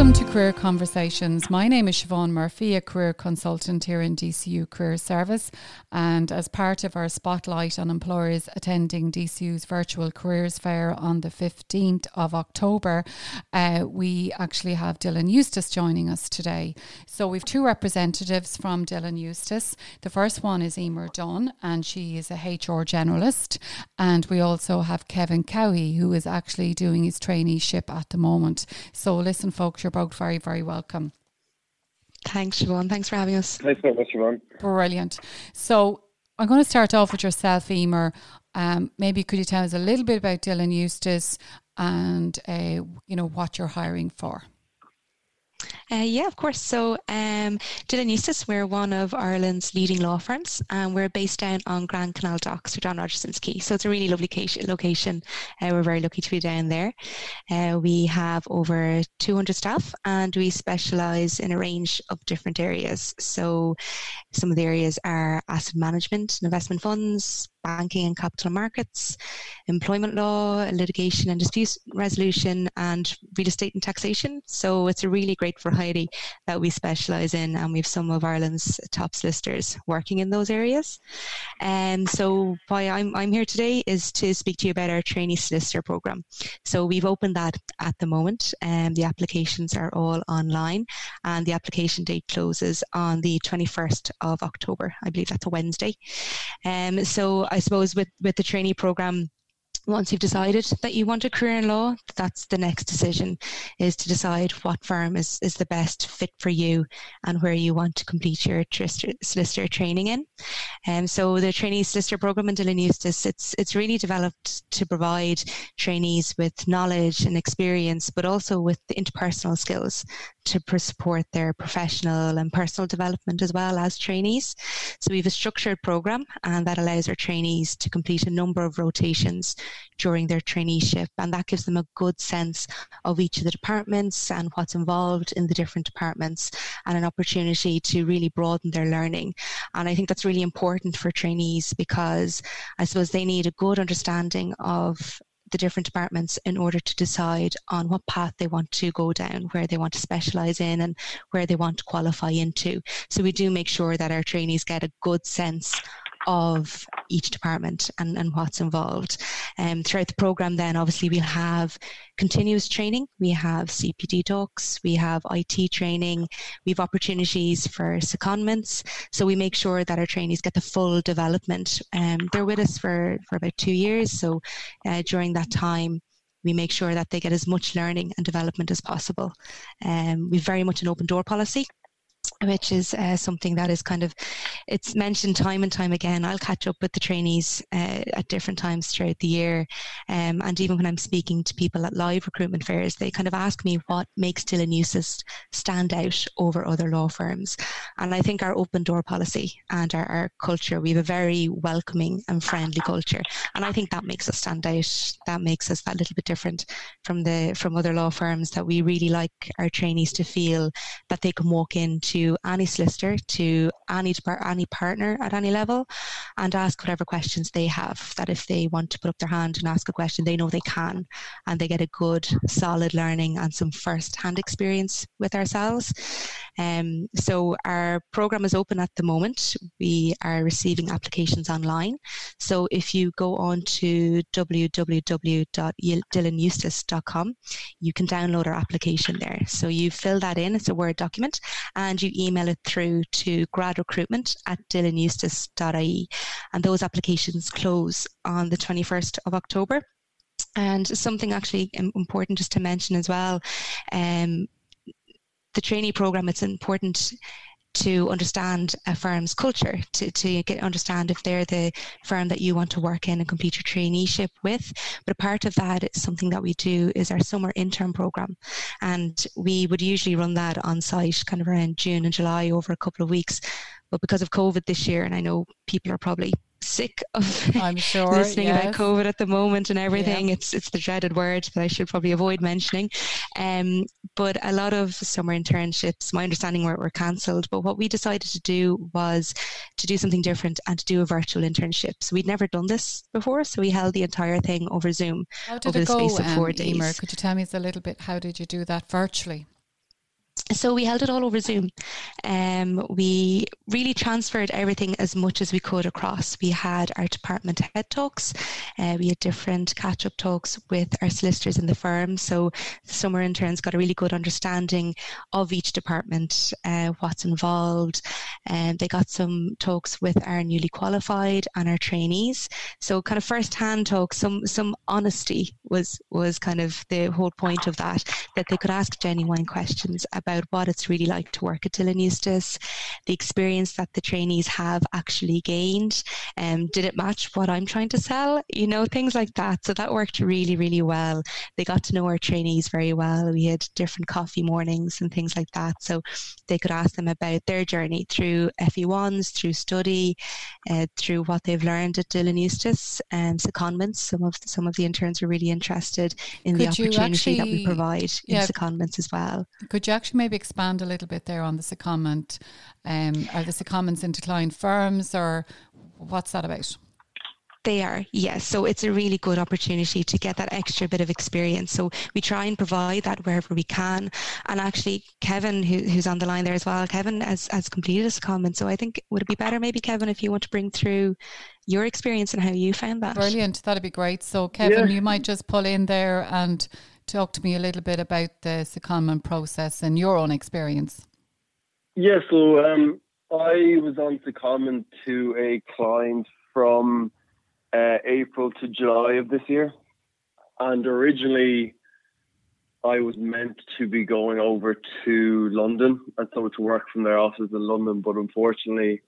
Welcome to Career Conversations. My name is Siobhan Murphy, a career consultant here in DCU Career Service, and as part of our spotlight on employers attending DCU's virtual careers fair on the 15th of October, we actually have Dylan Eustace joining us today. So we've two representatives from Dylan Eustace. The first one is Emer Dunn, and she is a HR generalist, and we also have Kevin Cowie, who is actually doing his traineeship at the moment. So listen, folks, you're both very, very welcome. Thanks, Siobhan. Thanks for having us. Thanks very much, Siobhan. Brilliant. So I'm going to start off with yourself, Emer. Maybe could you tell us a little bit about Dylan Eustace and what you're hiring for? Yeah, of course. So Dylan Eustace, we're one of Ireland's leading law firms, and we're based down on Grand Canal Docks or John Rogerson's Quay. So it's a really lovely location. We're very lucky to be down there. We have over 200 staff, and we specialise in a range of different areas. So some of the areas are asset management and investment funds, banking and capital markets, employment law, litigation and dispute resolution, and real estate and taxation. So it's a really great variety that we specialise in, and we have some of Ireland's top solicitors working in those areas. And so why I'm here today is to speak to you about our trainee solicitor programme. So we've opened that at the moment, and the applications are all online, and the application date closes on the 21st of October. I believe that's a Wednesday. So I suppose with the trainee programme, once you've decided that you want a career in law, that's the next decision, is to decide what firm is the best fit for you and where you want to complete your solicitor training in. So the trainee solicitor programme in Dylan Eustace, it's really developed to provide trainees with knowledge and experience, but also with the interpersonal skills to support their professional and personal development as well as trainees. So we have a structured programme, and that allows our trainees to complete a number of rotations during their traineeship, and that gives them a good sense of each of the departments and what's involved in the different departments, and an opportunity to really broaden their learning. And I think that's really important for trainees, because I suppose they need a good understanding of the different departments in order to decide on what path they want to go down, where they want to specialise in, and where they want to qualify into. So we do make sure that our trainees get a good sense of each department and what's involved. Throughout the programme then, obviously, we'll have continuous training. We have CPD talks, we have IT training, we have opportunities for secondments. So we make sure that our trainees get the full development. They're with us for about 2 years. So during that time, we make sure that they get as much learning and development as possible. We've very much an open door policy, which is something that is it's mentioned time and time again. I'll catch up with the trainees at different times throughout the year. And even when I'm speaking to people at live recruitment fairs, they kind of ask me what makes Dylan Eustace stand out over other law firms. And I think our open door policy and our culture, we have a very welcoming and friendly culture. And I think that makes us stand out. That makes us that little bit different from other law firms, that we really like our trainees to feel that they can walk into any solicitor, to any partner at any level, and ask whatever questions they have. That if they want to put up their hand and ask a question, they know they can, and they get a good, solid learning and some first-hand experience with ourselves. So our programme is open at the moment. We are receiving applications online. So if you go on to www.dylaneustace.com, you can download our application there. So you fill that in, it's a Word document, and you email it through to gradrecruitment@dylaneustace.ie. And those applications close on the 21st of October. And something actually important just to mention as well, the trainee programme, it's important to understand a firm's culture, to understand if they're the firm that you want to work in and complete your traineeship with. But a part of that is something that we do is our summer intern programme. And we would usually run that on site kind of around June and July over a couple of weeks. But because of COVID this year, and I know people are probably sick of I'm sure, listening yes. about COVID at the moment and everything. Yeah. It's the dreaded word that I should probably avoid mentioning. But a lot of summer internships, my understanding, were cancelled. But what we decided to do was to do something different and to do a virtual internship. So we'd never done this before, so we held the entire thing over Zoom. How did over it the go, space of 4 days. Emer? Could you tell me a little bit, how did you do that virtually? So we held it all over Zoom. We really transferred everything as much as we could across. We had our department head talks. We had different catch-up talks with our solicitors in the firm. So the summer interns got a really good understanding of each department, what's involved. And they got some talks with our newly qualified and our trainees. So kind of first-hand talks, some honesty was kind of the whole point of that they could ask genuine questions about what it's really like to work at Dillon Eustace, the experience that the trainees have actually gained, did it match what I'm trying to sell, things like that. So that worked really, really well. They got to know our trainees very well. We had different coffee mornings and things like that, so they could ask them about their journey through FE1s, through study, through what they've learned at Dillon Eustace, secondments. Some of the interns were really interested in the opportunity that we provide in secondments as well. Could you actually maybe expand a little bit there on the secondment? Are the secondments into client firms, or what's that about? They are, yes. So it's a really good opportunity to get that extra bit of experience. So we try and provide that wherever we can. And actually, Kevin, who's on the line there as well, Kevin has completed a secondment. So I think, would it be better maybe, Kevin, if you want to bring through your experience and how you found that? Brilliant. That'd be great. So Kevin, you might just pull in there and talk to me a little bit about the secondment process and your own experience. Yeah, so I was on secondment to a client from April to July of this year, and originally I was meant to be going over to London and so to work from their office in London, but unfortunately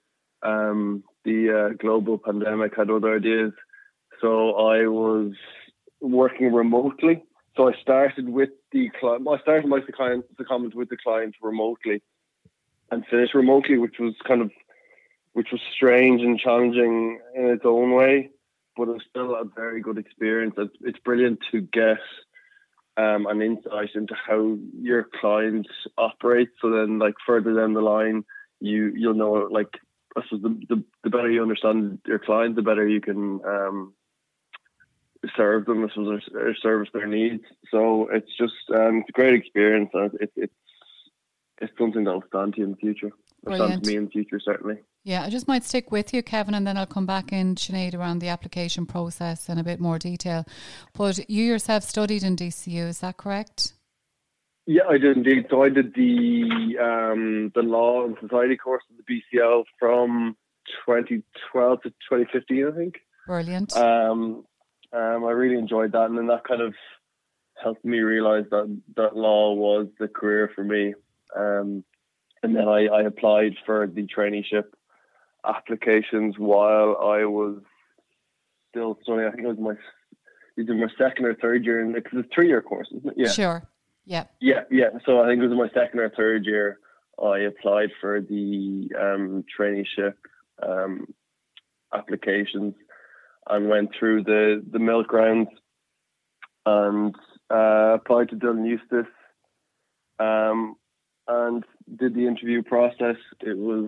the global pandemic had other ideas, so I was working remotely. So I started with the client. I started my secondment with the client remotely, and finished remotely, which was strange and challenging in its own way, but it was still a very good experience. It's brilliant to get an insight into how your client operates. So then, like, further down the line, you'll know, like, I suppose the better you understand your client, the better you can serve them, or service their needs. So it's just it's a great experience, and it's something that'll stand to you in the future. Or stand to me in the future, certainly. Yeah, I just might stick with you, Kevin, and then I'll come back in, Sinead, around the application process in a bit more detail. But you yourself studied in DCU, is that correct? Yeah, I did indeed. So I did the Law and Society course at the BCL from 2012 to 2015, I think. Brilliant. I really enjoyed that, and then that kind of helped me realise that law was the career for me. And then I applied for the traineeship applications while I was still studying. I think it was either my second or third year, because it's a 3-year course, isn't it? Yeah. Sure. Yeah. Yeah. So I think it was my second or third year I applied for the traineeship applications and went through the milk rounds and applied to Dillon Eustace and did the interview process. It was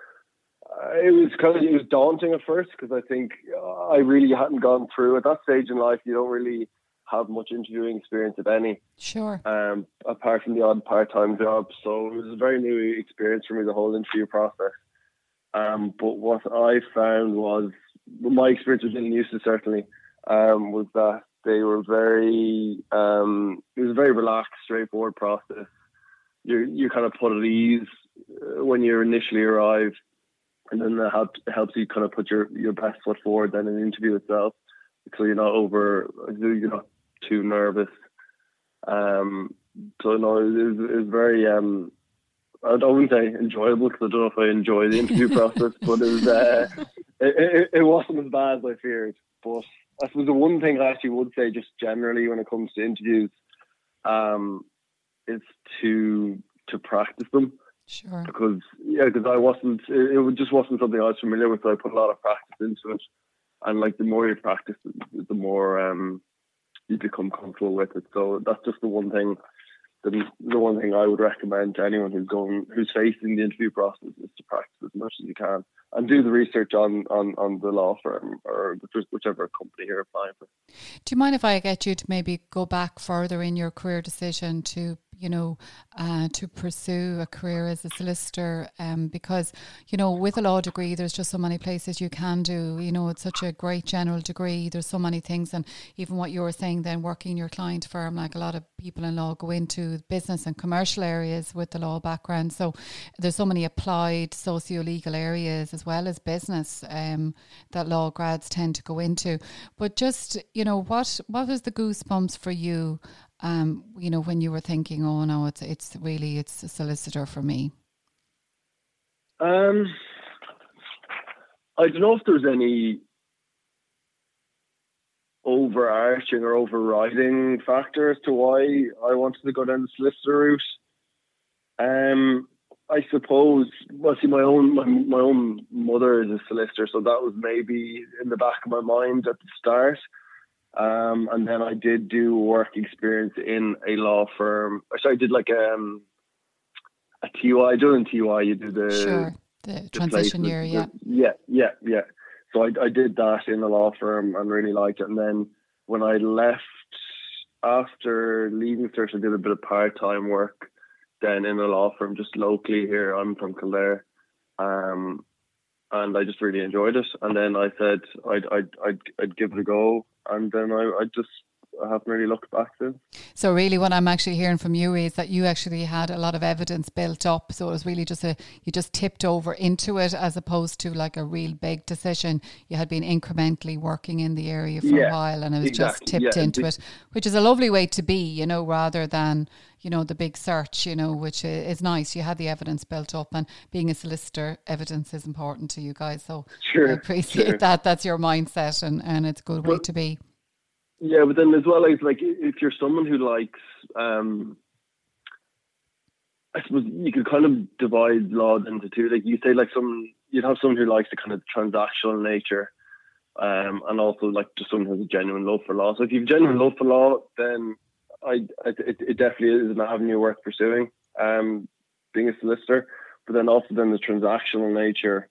daunting at first, because I think I really hadn't gone through at that stage in life. You don't really have much interviewing experience, if any. Sure. Apart from the odd part-time job, so it was a very new experience for me, the whole interview process. But what I found was, my experience with Dillon Eustace certainly was that they were very. It was a very relaxed, straightforward process. You kind of put at ease when you initially arrive, and then that helps you kind of put your best foot forward then in the interview itself, so you're not too nervous. So no, it was very. I wouldn't say enjoyable, because I don't know if I enjoy the interview process, but it was. It wasn't as bad as I feared. But I suppose the one thing I actually would say, just generally when it comes to interviews, is to practice them. Sure. Because I wasn't. It just wasn't something I was familiar with. So I put a lot of practice into it, and like the more you practice, the more you become comfortable with it. So that's just the one thing. The one thing I would recommend to anyone who's facing the interview process is to practice as much as you can and do the research on the law firm or whichever company you're applying for. Do you mind if I get you to maybe go back further in your career decision to, to pursue a career as a solicitor, because, with a law degree, there's just so many places you can do, it's such a great general degree. There's so many things. And even what you were saying then, working in your client firm, like a lot of people in law go into business and commercial areas with the law background. So there's so many applied socio-legal areas as well as business that law grads tend to go into. But just, what was the goosebumps for you, when you were thinking, oh no, it's a solicitor for me? I don't know if there's any overarching or overriding factor as to why I wanted to go down the solicitor route. I suppose, my own mother is a solicitor, so that was maybe in the back of my mind at the start. And then I did do work experience in a law firm. Actually, I did like a TUI. During TUI, you do the transition year, yeah. So I did that in a law firm and really liked it. And then when I left, after leaving cert, I did a bit of part-time work then in a law firm just locally here. I'm from Kildare. And I just really enjoyed it. And then I said I'd give it a go. And then I haven't really looked back since. So really what I'm actually hearing from you is that you actually had a lot of evidence built up. So it was really just you just tipped over into it as opposed to like a real big decision. You had been incrementally working in the area for a while and it was just tipped into it, which is a lovely way to be, rather than, the big search, which is nice. You had the evidence built up, and being a solicitor, evidence is important to you guys. So I appreciate that. That's your mindset and it's a good way to be. Yeah, but then as well, like if you're someone who likes, I suppose you could kind of divide law into two. Like you say, you'd have someone who likes the kind of transactional nature, and also like just someone who has a genuine love for law. So if you have genuine love for law, then it definitely is an avenue worth pursuing, being a solicitor. But then also the transactional nature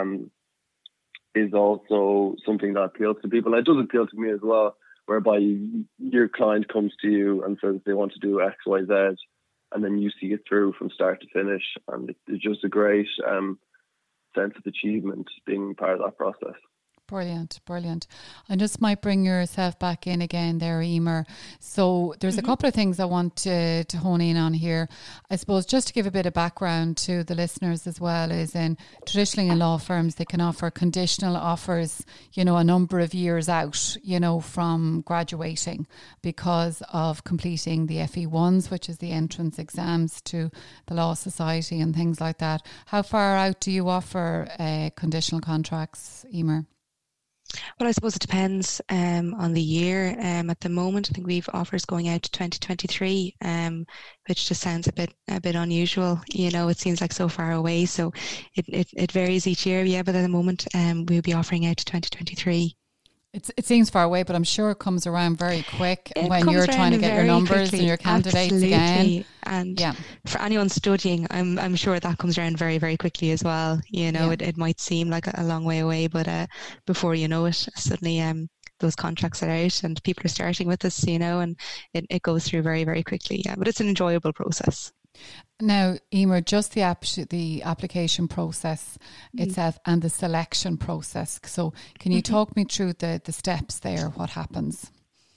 is also something that appeals to people. It does appeal to me as well, whereby your client comes to you and says they want to do X, Y, Z, and then you see it through from start to finish. And it's just a great sense of achievement being part of that process. Brilliant. I just might bring yourself back in again there, Emer. So there's a couple of things I want to hone in on here. I suppose just to give a bit of background to the listeners as well is traditionally in law firms, they can offer conditional offers, a number of years out, from graduating because of completing the FE1s, which is the entrance exams to the Law Society and things like that. How far out do you offer conditional contracts, Emer? Well, I suppose it depends on the year. At the moment, I think we've offers going out to 2023, which just sounds a bit unusual. It seems like so far away. So it varies each year. Yeah, but at the moment, we'll be offering out to 2023. It seems far away, but I'm sure it comes around very quick when you're trying to get your numbers quickly. And your candidates again. And for anyone studying, I'm sure that comes around very, very quickly as well. It might seem like a long way away, but before you know it, suddenly those contracts are out and people are starting with us, and it goes through very, very quickly. Yeah, but it's an enjoyable process. Now, Emer, just the application process itself and the selection process. So can you talk me through the steps there? What happens?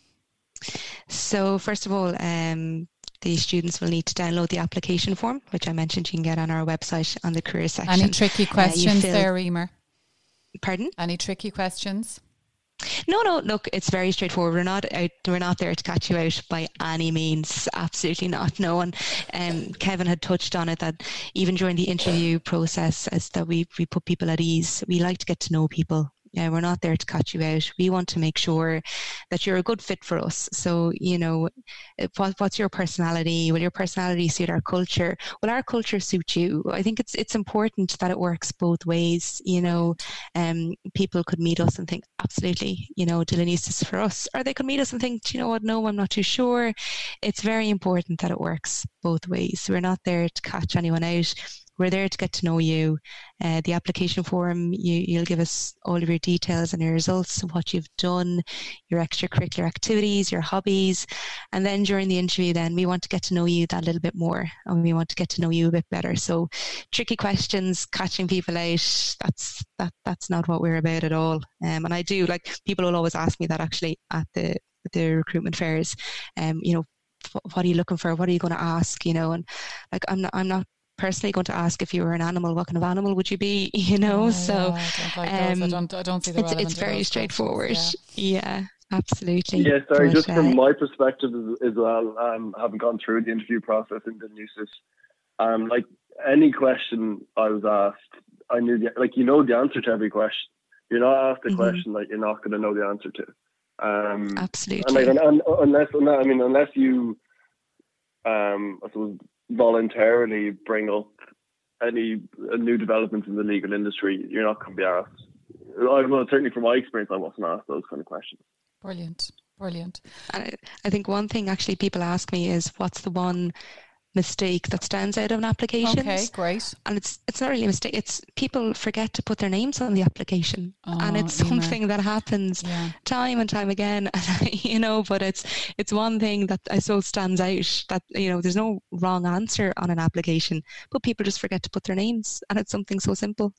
So first of all, the students will need to download the application form, which I mentioned you can get on our website on the career section. Any tricky questions there, Emer? Pardon? Any tricky questions? No, look, it's very straightforward. We're not there to catch you out by any means. Absolutely not. No. And Kevin had touched on it, that even during the interview process, as that we put people at ease. We like to get to know people. We're not there to catch you out. We want to make sure that you're a good fit for us. So, what's your personality? Will your personality suit our culture? Will our culture suit you? I think it's important that it works both ways. People could meet us and think, absolutely, Dylan Eustace is for us. Or they could meet us and think, do you know what? No, I'm not too sure. It's very important that it works both ways. We're not there to catch anyone out. we're there to get to know you. The application form, you'll give us all of your details and your results, what you've done, your extracurricular activities, your hobbies. And then during the interview, then we want to get to know you that little bit more, and we want to get to know you a bit better. So tricky questions, catching people out, that's not what we're about at all. And I do, like, people will always ask me that actually at the recruitment fairs, what are you looking for? What are you going to ask? And like, I'm not personally going to ask if you were an animal, what kind of animal would you be? So I don't see the relevance. It's very straightforward. Yeah, absolutely. Yeah, sorry, just from my perspective as well, having gone through the interview process in the NUSIS, like any question I was asked, I knew the answer to every question. You're not asked a question that you're not going to know the answer to. Absolutely. And unless you, I suppose, voluntarily bring up a new development in the legal industry, you're not going to be asked. Well, certainly from my experience, I wasn't asked those kind of questions. Brilliant. And I think one thing actually people ask me is, what's the one mistake that stands out of an application? Okay, great. And it's not really a mistake. It's people forget to put their names on the application, and it's something that happens time and time again. But it's one thing that I suppose stands out, that there's no wrong answer on an application, but people just forget to put their names, and it's something so simple.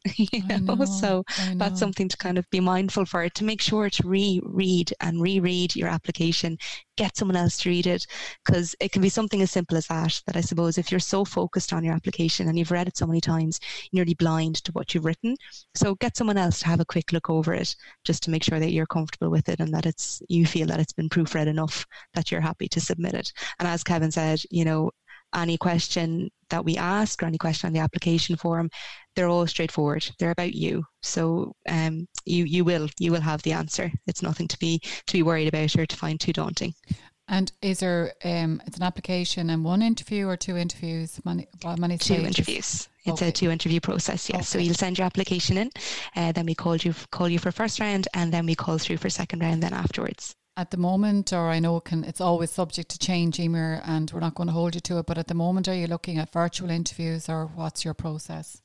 So that's something to kind of be mindful for, to make sure to reread your application, get someone else to read it, because it can be something as simple as that I suppose if you're so focused on your application and you've read it so many times, you're nearly blind to what you've written. So get someone else to have a quick look over it, just to make sure that you're comfortable with it and that you feel that it's been proofread enough that you're happy to submit it. And as Kevin said, any question that we ask or any question on the application form, they're all straightforward. They're about you. So you will have the answer. It's nothing to be worried about or to find too daunting. And is there, it's an application and one interview or two interviews? Many stages? 2 interviews. It's a 2-interview process, yes. Okay. So you'll send your application in, then we call you for first round, and then we call through for second round then afterwards. At the moment, or I know it's always subject to change, Emer, and we're not going to hold you to it, but at the moment, are you looking at virtual interviews, or what's your process?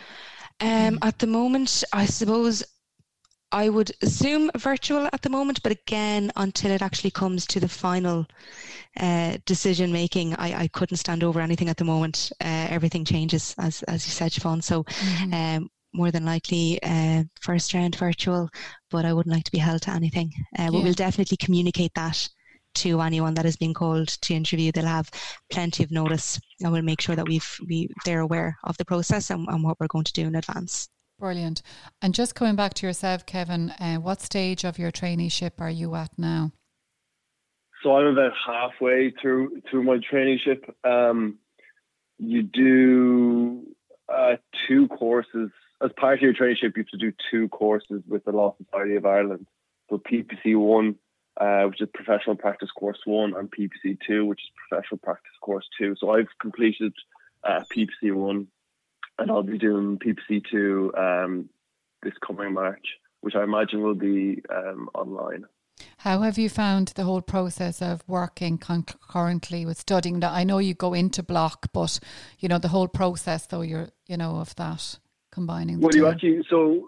At the moment, I suppose I would assume virtual at the moment, but again, until it actually comes to the final decision making, I couldn't stand over anything at the moment. Everything changes, as you said, Siobhan. So more than likely first round virtual, but I wouldn't like to be held to anything. But we'll definitely communicate that to anyone that is being called to interview. They'll have plenty of notice, and we'll make sure that they're aware of the process and what we're going to do in advance. Brilliant. And just coming back to yourself, Kevin, what stage of your traineeship are you at now? So I'm about halfway through my traineeship. You do 2 courses. As part of your traineeship, you have to do 2 courses with the Law Society of Ireland. So PPC 1, which is Professional Practice Course 1, and PPC 2, which is Professional Practice Course 2. So I've completed PPC 1. And I'll be doing PPC 2 this coming March, which I imagine will be online. How have you found the whole process of working concurrently with studying? I know you go into block, but the whole process, though, of that combining. Well, you actually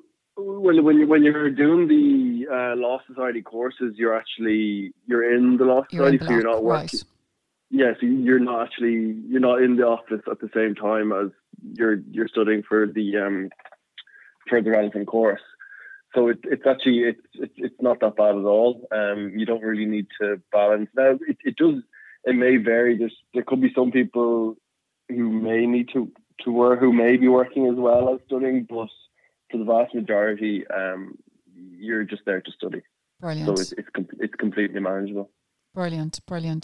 when you're doing the Law Society courses, you're in the Law Society, so you're not working. Right. Yeah, so you're not in the office at the same time as you're studying for the relevant course. So it's actually not that bad at all. You don't really need to balance. Now it may vary. There could be some people who may need to work, who may be working as well as studying, but for the vast majority, you're just there to study. Brilliant. So it's completely manageable. Brilliant.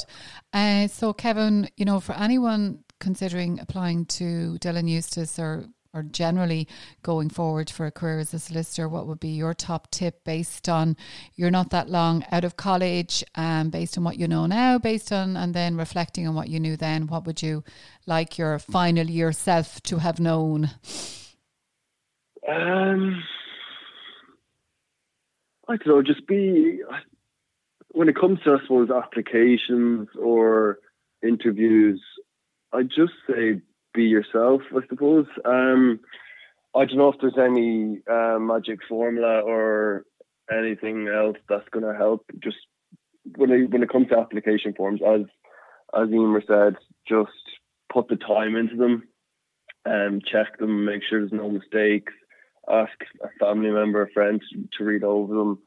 So Kevin, for anyone considering applying to Dillon Eustace or generally going forward for a career as a solicitor, what would be your top tip based on you're not that long out of college, based on what you know now, and then reflecting on what you knew then? What would you like your final year self to have known? I don't know, just be... When it comes to, I suppose, applications or interviews, I just say be yourself, I suppose. I don't know if there's any magic formula or anything else that's going to help. Just when it comes to application forms, as Emer said, just put the time into them, check them, make sure there's no mistakes. Ask a family member, a friend to read over them.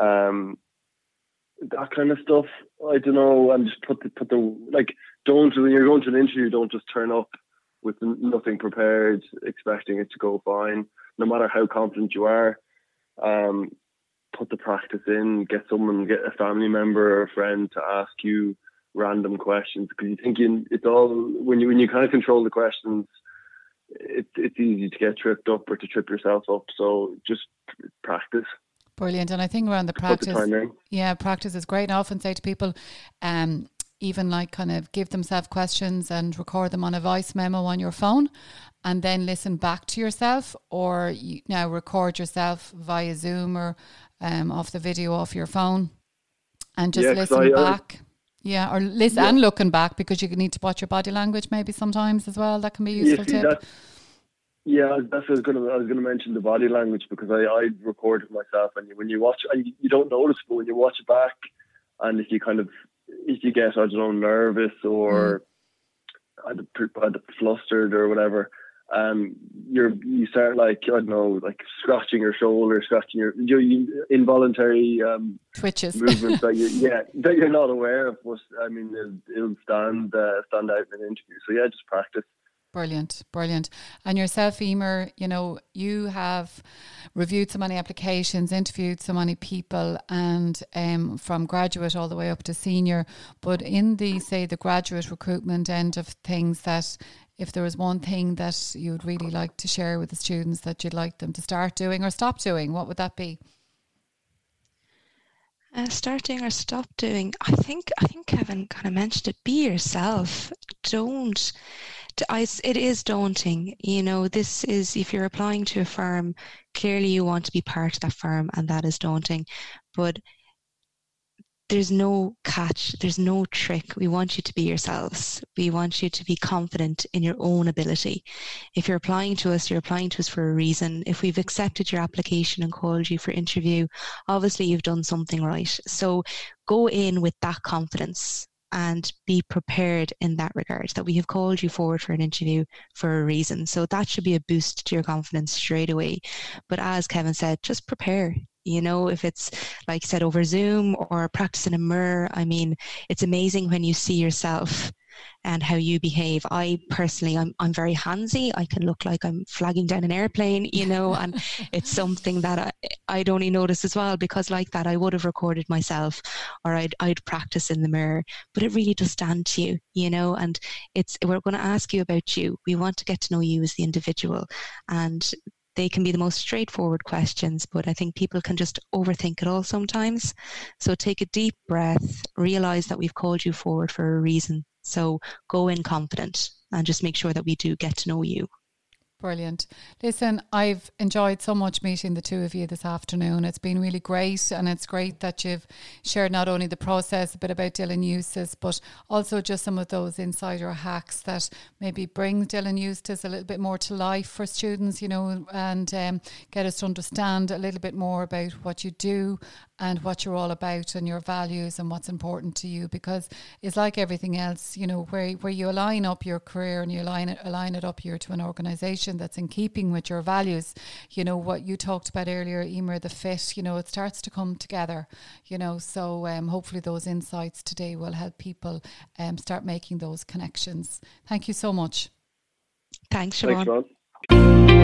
That kind of stuff. I don't know, and just put the like. Don't, when you're going to an interview, don't just turn up with nothing prepared, expecting it to go fine. No matter how confident you are, put the practice in. Get a family member or a friend to ask you random questions, because you think it's all when you kind of control the questions, it's easy to get tripped up or to trip yourself up. So just practice. Brilliant. And I think around the practice, practice is great. I often say to people, even like kind of give themselves questions and record them on a voice memo on your phone and then listen back to yourself, or you now record yourself via Zoom or off the video off your phone and just listen back. Or listen and looking back, because you need to watch your body language maybe sometimes as well. That can be a useful tip. That's what I was going to mention, the body language, because I recorded myself, and when you watch, and you don't notice, but when you watch it back, and if you get, I don't know, nervous or flustered or whatever, you start like, I don't know, like scratching your shoulder, scratching your involuntary twitches, movements that you're not aware of. But I mean, it'll stand out in an interview. So just practice. Brilliant. And yourself, Emer, you have reviewed so many applications, interviewed so many people, and from graduate all the way up to senior. But in the graduate recruitment end of things, that if there was one thing that you would really like to share with the students that you'd like them to start doing or stop doing, what would that be? Starting or stop doing, I think Kevin kind of mentioned it. Be yourself. It is daunting. This is, if you're applying to a firm, clearly you want to be part of that firm, and that is daunting. But there's no catch, there's no trick. We want you to be yourselves. We want you to be confident in your own ability. If you're applying to us, you're applying to us for a reason. If we've accepted your application and called you for interview, obviously you've done something right. So go in with that confidence and be prepared in that regard, that we have called you forward for an interview for a reason. So that should be a boost to your confidence straight away. But as Kevin said, just prepare. If it's, like you said, over Zoom or practice in a mirror, I mean, it's amazing when you see yourself and how you behave. I personally, I'm very handsy. I can look like I'm flagging down an airplane, and it's something that I'd only notice as well, because like that, I would have recorded myself, or I'd practice in the mirror. But it really does stand to you, and we're going to ask you about you. We want to get to know you as the individual, and they can be the most straightforward questions, but I think people can just overthink it all sometimes. So take a deep breath, realize that we've called you forward for a reason. So go in confident and just make sure that we do get to know you. Brilliant. Listen, I've enjoyed so much meeting the two of you this afternoon. It's been really great, and it's great that you've shared not only the process, a bit about Dillon Eustace, but also just some of those insider hacks that maybe bring Dillon Eustace a little bit more to life for students, and get us to understand a little bit more about what you do and what you're all about and your values and what's important to you, because it's like everything else, where you align up your career and you align it up here to an organisation that's in keeping with your values. What you talked about earlier, Emer, the fit, it starts to come together, so hopefully those insights today will help people start making those connections. Thank you so much. Thanks, Siobhan. Thanks, Siobhan.